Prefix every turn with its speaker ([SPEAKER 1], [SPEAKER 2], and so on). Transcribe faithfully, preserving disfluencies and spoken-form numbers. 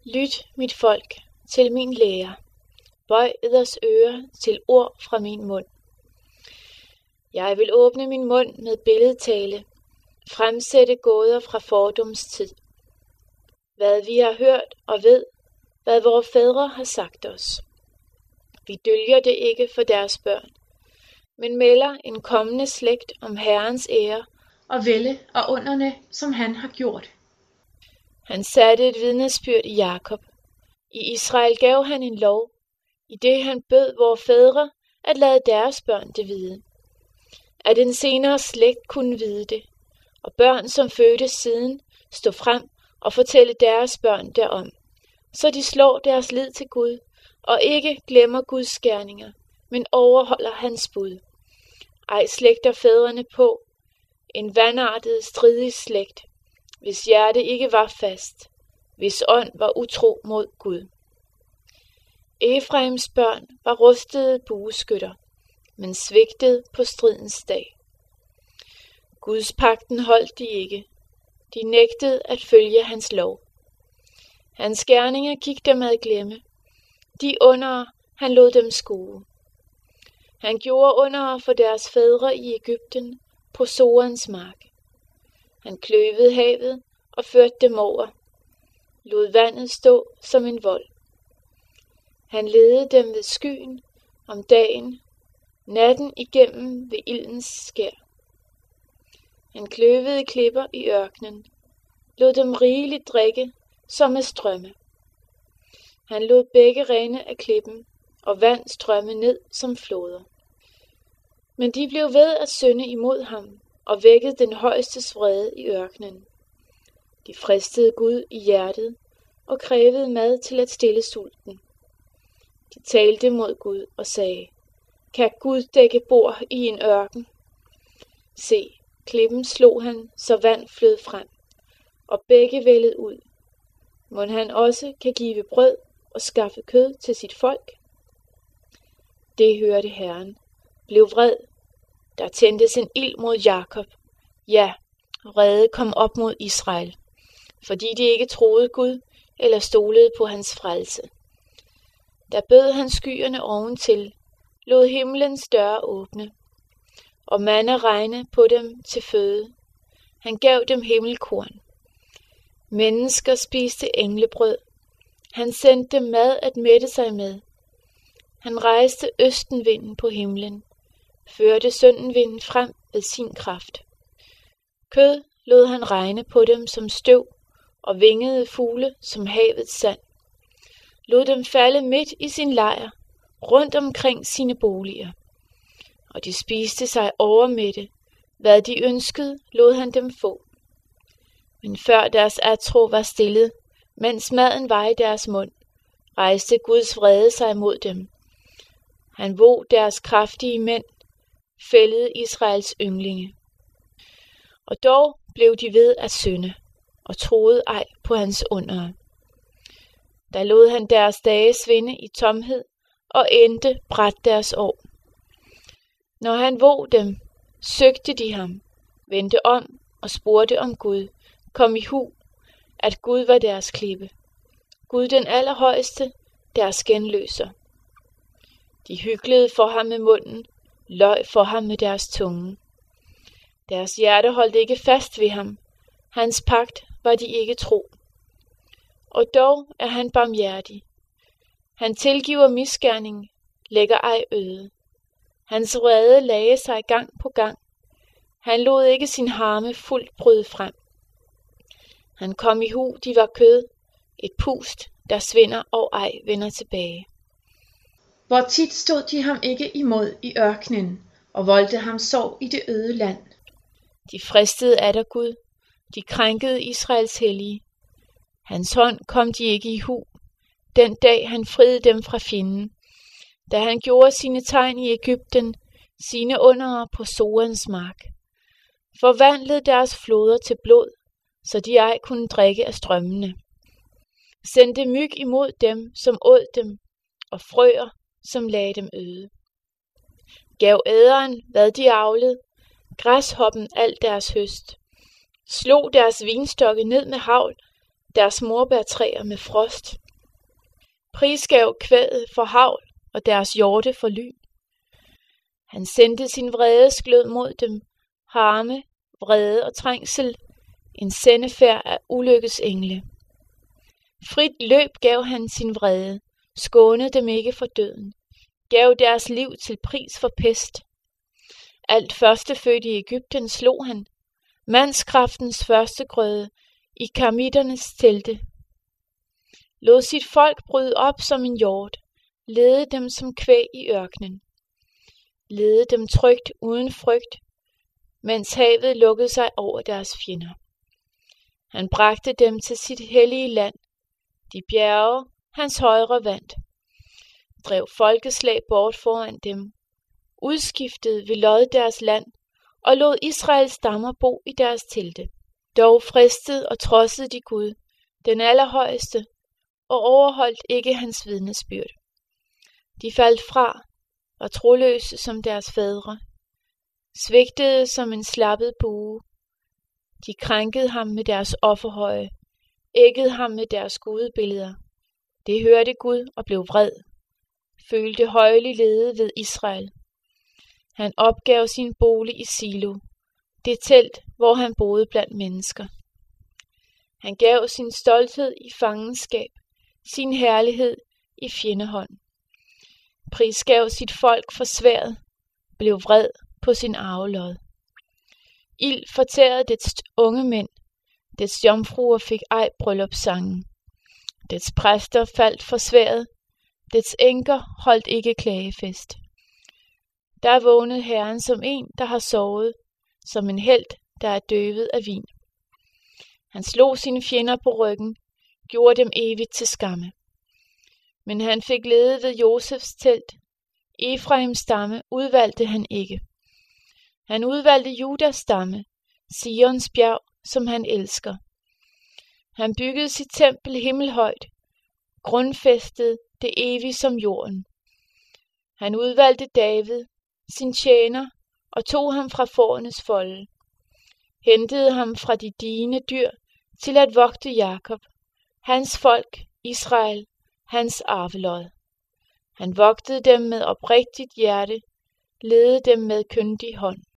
[SPEAKER 1] Lyt, mit folk, til min lære. Bøj eders ører til ord fra min mund. Jeg vil åbne min mund med billedtale, fremsætte gåder fra fordums tid. Hvad vi har hørt og ved, hvad vores fædre har sagt os. Vi dølger det ikke for deres børn, men melder en kommende slægt om Herrens ære
[SPEAKER 2] og vælde og underne, som han har gjort.
[SPEAKER 1] Han satte et vidnesbyrd i Jakob. I Israel gav han en lov, i det han bød vores fædre at lade deres børn det vide. At den senere slægt kunne vide det, og børn, som fødtes siden, stå frem og fortælle deres børn derom, så de slår deres lid til Gud og ikke glemmer Guds gerninger, men overholder hans bud. Ej slægter fædrene på, en vandartet stridig slægt, hvis hjerte ikke var fast, hvis ånd var utro mod Gud. Efraims børn var rustede bueskytter, men svigtede på stridens dag. Guds pagten holdt de ikke. De nægtede at følge hans lov. Hans gerninger gik dem at glemme. De undere, han lod dem skue. Han gjorde undere for deres fædre i Egypten på Sorens mark. Han kløvede havet og førte dem over, lod vandet stå som en vold. Han ledede dem ved skyen om dagen, natten igennem ved ildens skær. Han kløvede klipper i ørkenen, lod dem rigeligt drikke som med strømme. Han lod begge rene af klippen og vand strømme ned som floder. Men de blev ved at synde imod ham og vækkede den højestes vrede i ørkenen. De fristede Gud i hjertet og krævede mad til at stille sulten. De talte mod Gud og sagde, kan Gud dække bord i en ørken? Se, klippen slog han, så vand flød frem, og begge vældede ud. Mon han også kan give brød og skaffe kød til sit folk? Det hørte Herren, blev vred. Der tændtes en ild mod Jakob. Ja, vrede kom op mod Israel, fordi de ikke troede Gud eller stolede på hans frelse. Der bød han skyerne oventil, lod himlens døre åbne, og manna regne på dem til føde. Han gav dem himmelkorn. Mennesker spiste englebrød. Han sendte dem mad at mætte sig med. Han rejste østenvinden på himlen, førte søndenvinden frem ved sin kraft. Kød lod han regne på dem som støv, og vingede fugle som havets sand. Lod dem falde midt i sin lejr, rundt omkring sine boliger. Og de spiste sig overmætte. Hvad de ønskede, lod han dem få. Men før deres atro var stillet, mens maden var i deres mund, rejste Guds vrede sig mod dem. Han vog deres kraftige mænd, fældede Israels ynglinge. Og dog blev de ved at synde, og troede ej på hans undere. Der lod han deres dage svinde i tomhed, og endte bræt deres år. Når han vog dem, søgte de ham, vendte om og spurgte om Gud, kom i hu, at Gud var deres klippe. Gud den allerhøjeste, deres genløser. De hyklede for ham med munden, løj for ham med deres tunge. Deres hjerte holdt ikke fast ved ham, hans pagt var de ikke tro. Og dog er han barmhjertig. Han tilgiver misgerning, lægger ej øde. Hans vrede lagde sig gang på gang. Han lod ikke sin harme fuldt bryde frem. Han kom i hu, de var kød, et pust, der svinder og ej vender tilbage.
[SPEAKER 2] Hvor tit stod de ham ikke imod i ørkenen, og voldte ham sorg i det øde land.
[SPEAKER 1] De fristede atter Gud, de krænkede Israels hellige. Hans hånd kom de ikke i hu, den dag han friede dem fra fjenden, da han gjorde sine tegn i Egypten, sine undere på Sorens mark. Forvandlede deres floder til blod, så de ej kunne drikke af strømmene. Sendte myg imod dem, som åd dem, og frøer, som lagde dem øde. Gav æderen, hvad de avlede, græshoppen alt deres høst. Slog deres vinstokke ned med hagl, deres morbærtræer med frost. Prisgav kvæget for hagl og deres hjorte for lyn. Han sendte sin vredes glød mod dem, harme, vrede og trængsel, en sendefærd af ulykkes engle. Frit løb gav han sin vrede, skånede dem ikke for døden, gav deres liv til pris for pest. Alt førstefødt i Egypten slog han, mandskraftens første grøde i karmitternes telte. Lod sit folk bryde op som en hjort, lede dem som kvæg i ørkenen. Lede dem trygt uden frygt, mens havet lukkede sig over deres fjender. Han bragte dem til sit hellige land, de bjerge, hans højre vandt. Drev folkeslag bort foran dem, udskiftede ved lod deres land og lod Israels stammer bo i deres telte. Dog fristede og trodsede de Gud, den allerhøjeste, og overholdt ikke hans vidnesbyrd. De faldt fra, var troløse som deres fædre, svigtede som en slappet bue. De krænkede ham med deres offerhøje, æggede ham med deres gudebilleder. Det hørte Gud og blev vred, følte højlig lede ved Israel. Han opgav sin bolig i Silo, det telt, hvor han boede blandt mennesker. Han gav sin stolthed i fangenskab, sin herlighed i fjendehånd. Prisgav sit folk for sværdet, blev vred på sin arvelod. Ild fortærede dets unge mænd, dets jomfruer fik ej bryllupssangen. Dets præster faldt for sværdet, dets enker holdt ikke klagefest. Der vågnede Herren som en, der har sovet, som en helt, der er døvet af vin. Han slog sine fjender på ryggen, gjorde dem evigt til skamme. Men han fik lede ved Josefs telt. Efraims stamme udvalgte han ikke. Han udvalgte Judas stamme, Sions bjerg, som han elsker. Han byggede sit tempel himmelhøjt, grundfæstede det evige som jorden. Han udvalgte David, sin tjener, og tog ham fra fårenes folde. Hentede ham fra de digne dyr til at vogte Jakob, hans folk, Israel, hans arvelod. Han vogtede dem med oprigtigt hjerte, ledede dem med kyndig hånd.